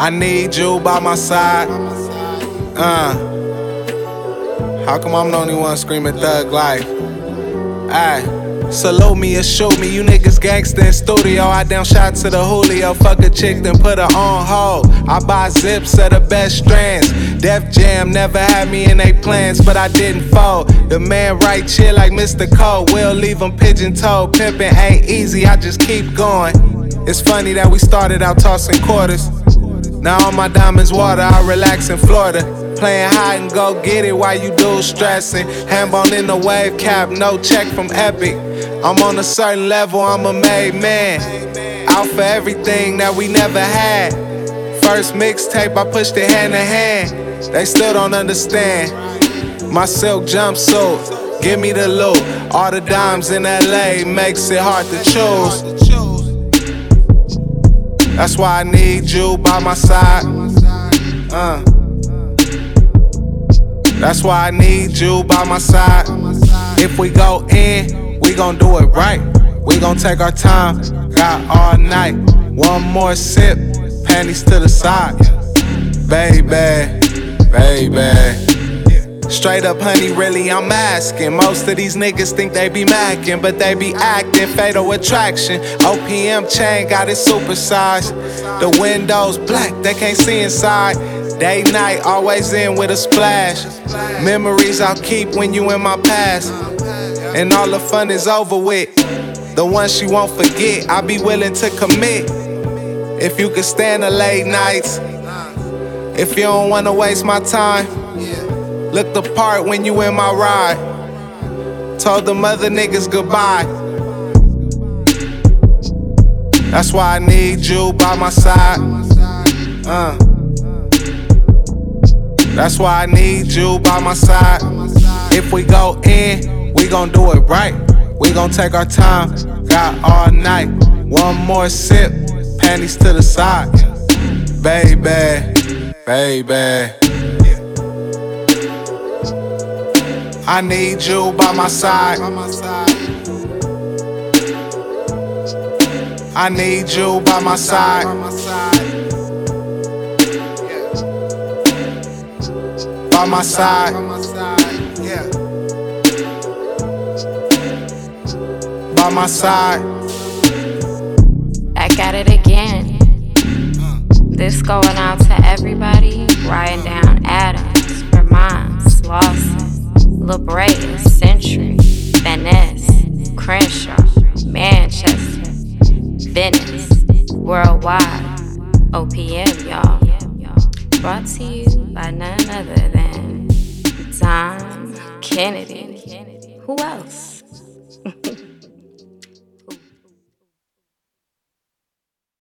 I need you by my side. How come I'm the only one screaming thug life? Aye, salute me or shoot me, you niggas gangsta in studio. I down shot to the Julio, fuck a chick then put her on hold. I buy zips of the best strands. Def Jam never had me in they plans, but I didn't fold. The man right chill like Mr. Cole, we'll leave him pigeon-toed. Pimpin' ain't easy, I just keep going. It's funny that we started out tossing quarters. Now all my diamonds water, I relax in Florida. Playing hide and go get it while you dudes stressing. Handbone in the wave cap, no check from Epic. I'm on a certain level, I'm a made man. Out for everything that we never had. First mixtape, I pushed it hand in hand. They still don't understand. My silk jumpsuit, give me the loot. All the dimes in LA makes it hard to choose. That's why I need you by my side. That's why I need you by my side. If we go in, we gon' do it right. We gon' take our time, got all night. One more sip, panties to the side. Baby, baby. Straight up, honey, really, I'm asking. Most of these niggas think they be macking, but they be acting. Fatal attraction. OPM chain got it supersized. The windows black, they can't see inside. Day, night, always in with a splash. Memories I'll keep when you in my past. And all the fun is over with. The one she won't forget, I be willing to commit. If you could stand the late nights. If you don't wanna waste my time. Look the part when you in my ride. Told them other niggas goodbye. That's why I need you by my side. That's why I need you by my side. If we go in, we gon' do it right. We gon' take our time, got all night. One more sip, panties to the side. Baby, baby. I need you by my side. I need you by my side. By my side. By my side. Back at it again. This going out to everybody riding down Adams, Vermont, Slauson, La Brea, Century, Venice, Crenshaw, Manchester, Venice, Worldwide, OPM, y'all. Brought to you by none other than Tom Kennedy. Who else?